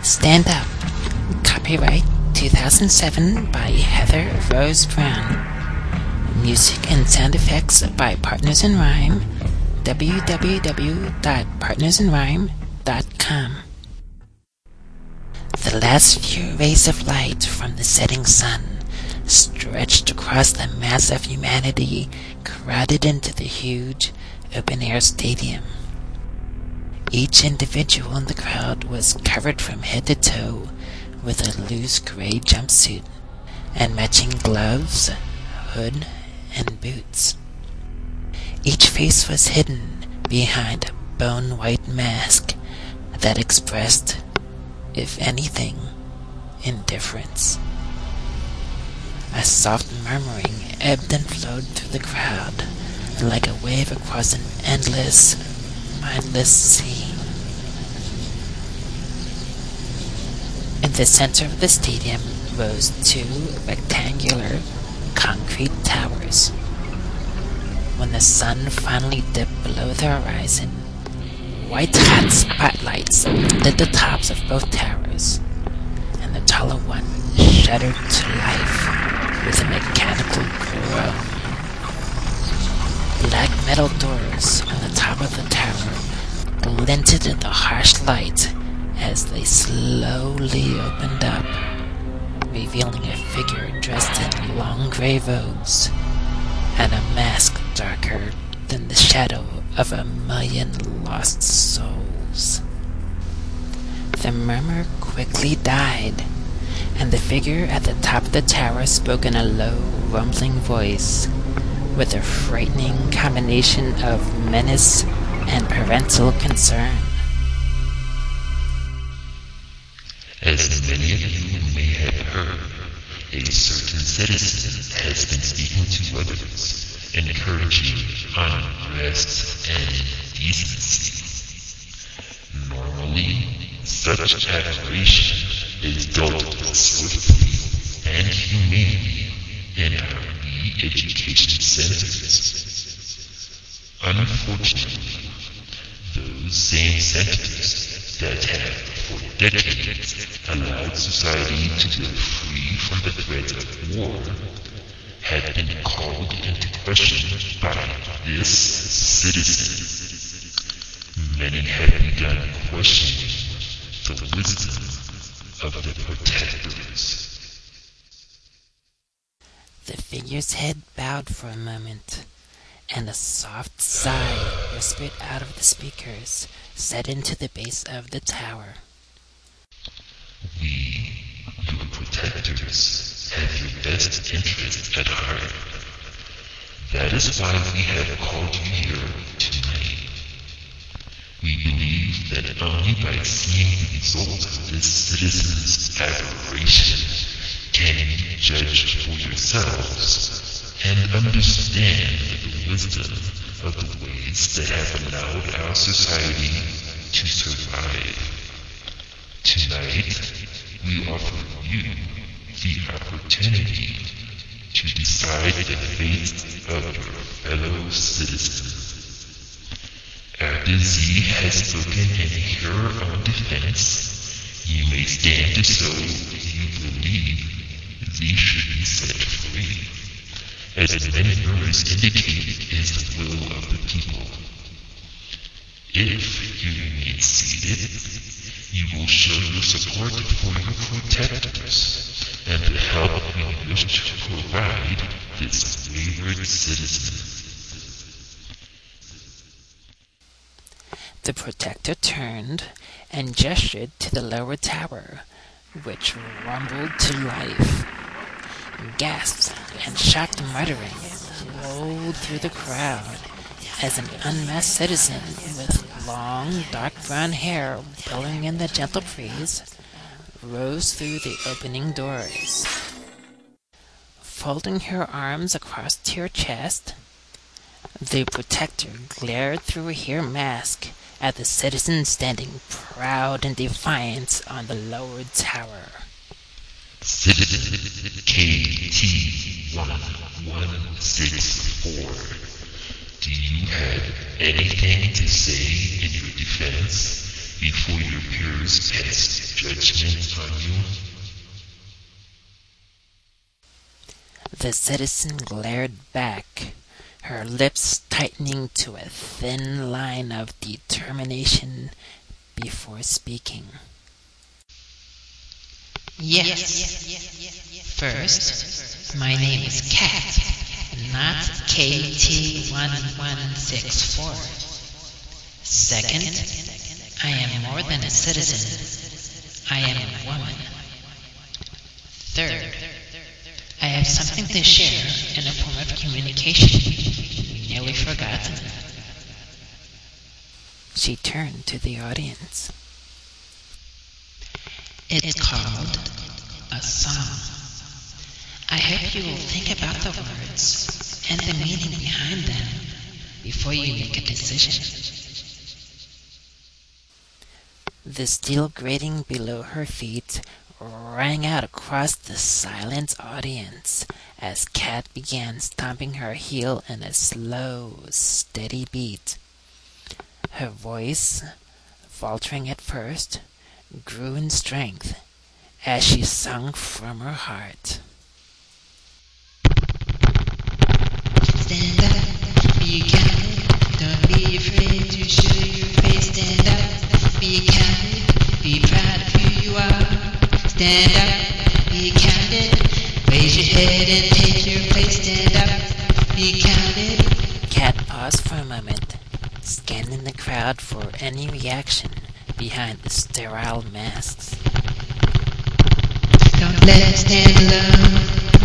Stand Up. Copyright 2007 by Heather Rose Brown. Music and sound effects by Partners in Rhyme. www.partnersinrhyme.com. The last few rays of light from the setting sun stretched across the mass of humanity crowded into the huge open-air stadium. Each individual in the crowd was covered from head to toe with a loose gray jumpsuit and matching gloves, hood, and boots. Each face was hidden behind a bone-white mask that expressed, if anything, indifference. A soft murmuring ebbed and flowed through the crowd like a wave across an endless, mindless sea. In the center of the stadium rose two rectangular concrete towers. When the sun finally dipped below the horizon, white-hot spotlights lit the tops of both towers, and the taller one shuddered to life with a mechanical groan. Black metal doors on the top of the tower glinted in the harsh light as they slowly opened up, revealing a figure dressed in long gray robes and a mask darker than the shadow of 1,000,000 lost souls. The murmur quickly died, and the figure at the top of the tower spoke in a low, rumbling voice with a frightening combination of menace and parental concern. As many of you may have heard, a certain citizen has been speaking to others, encouraging unrest and indecency. Normally, such aberration is dealt with swiftly and humanely in our re-education centers. Unfortunately, those same centers that have for decades allowed society to live free from the threat of war had been called into question by this citizen. Many have begun questioning the wisdom of the protectors. The figure's head bowed for a moment, and a soft sigh whispered out of the speakers set into the base of the tower. We, your protectors, have your best interest at heart. That is why we have called you here tonight. We believe that only by seeing the result of this citizen's aberration can you judge for yourselves and understand the wisdom of the ways that have allowed our society to survive. Tonight, we offer you the opportunity to decide the fate of your fellow citizens. After Z has spoken in your own defense, you may stand to show you believe Z should be set free, as many members indicated is the will of the people. If you remain seated, you will show your support for your protectors and the help we wish to provide this wayward citizen. The protector turned and gestured to the lower tower, which rumbled to life. Gasps and shocked muttering rolled through the crowd as an unmasked citizen with long, dark brown hair billowing in the gentle breeze rose through the opening doors. Folding her arms across her chest, the protector glared through her mask at the citizen standing proud in defiance on the lowered tower. Citizen KT-1164, do you have anything to say in your defense before your peers pass judgment on you? The citizen glared back, her lips tightening to a thin line of determination before speaking. Yes. First, my name is Cat, not KT1164. Second, I am more than a citizen. I am a woman. Third, I have something to share in a form of communication nearly forgotten. She turned to the audience. It's called a song. I hope you will think about the words and the meaning behind them before you make a decision. The steel grating below her feet rang out across the silent audience as Cat began stomping her heel in a slow, steady beat. Her voice, faltering at first, grew in strength as she sung from her heart. Stand up, be counted. Don't be afraid to show your face. Stand up, be counted. Be proud of who you are. Stand up, be counted. Raise your head and take your place. Stand up, be counted. Cat paused for a moment, scanning the crowd for any reaction behind the sterile masks. Don't let it stand alone.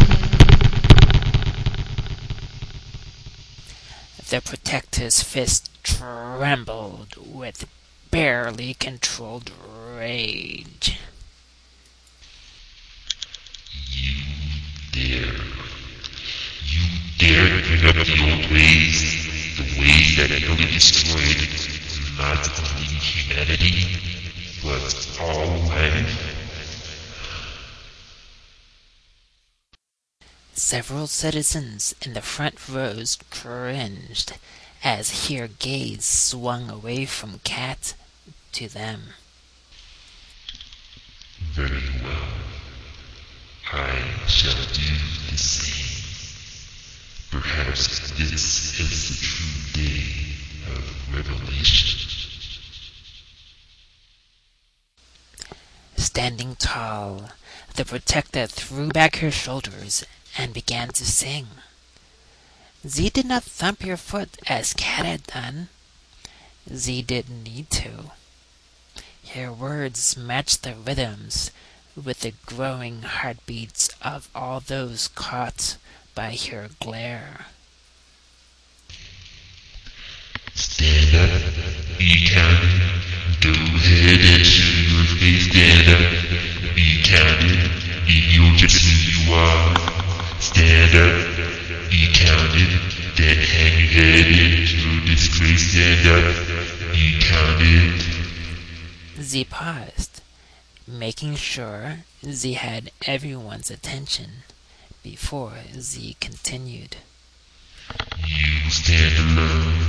The protector's fist trembled with barely controlled rage. You dare bring up the old ways, the ways that nearly destroyed not only humanity, but all life? Several citizens in the front rows cringed as her gaze swung away from Cat to them. Very well. I shall do the same. Perhaps this is the true day of revelation. Standing tall, the protector threw back her shoulders and began to sing. Z did not thump her foot as Cat had done. Z didn't need to. Her words matched the rhythms with the growing heartbeats of all those caught by her glare. Stand up, be counted. Go ahead and show your face. Stand up, be counted. You're just who you are. Stand up, be counted. Then hang your head into disgrace. Stand up, be counted. Z paused, making sure Z had everyone's attention before Z continued. You stand alone.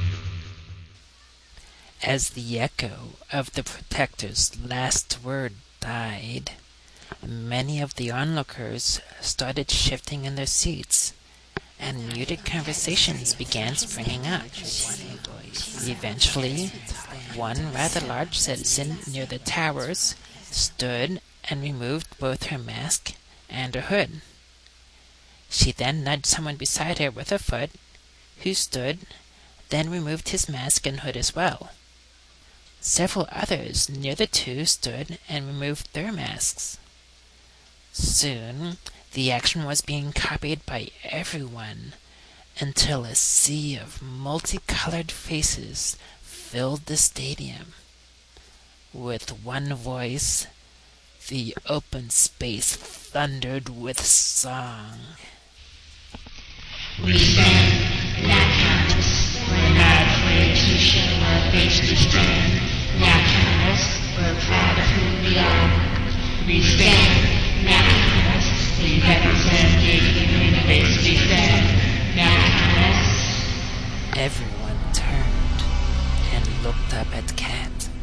As the echo of the protector's last word died, many of the onlookers started shifting in their seats, and muted conversations began springing up. Eventually, one rather large citizen near the towers stood and removed both her mask and her hood. She then nudged someone beside her with her foot, who stood, then removed his mask and hood as well. Several others near the two stood and removed their masks. Soon, the action was being copied by everyone, until a sea of multicolored faces filled the stadium. With one voice, the open space thundered with song. We stand, not count us. We're not afraid to show our face. We stand, not count us. We're proud of who we are. We stand, not count us. We represent the human race. We stand, not count us. Everyone turned and looked up at Cat.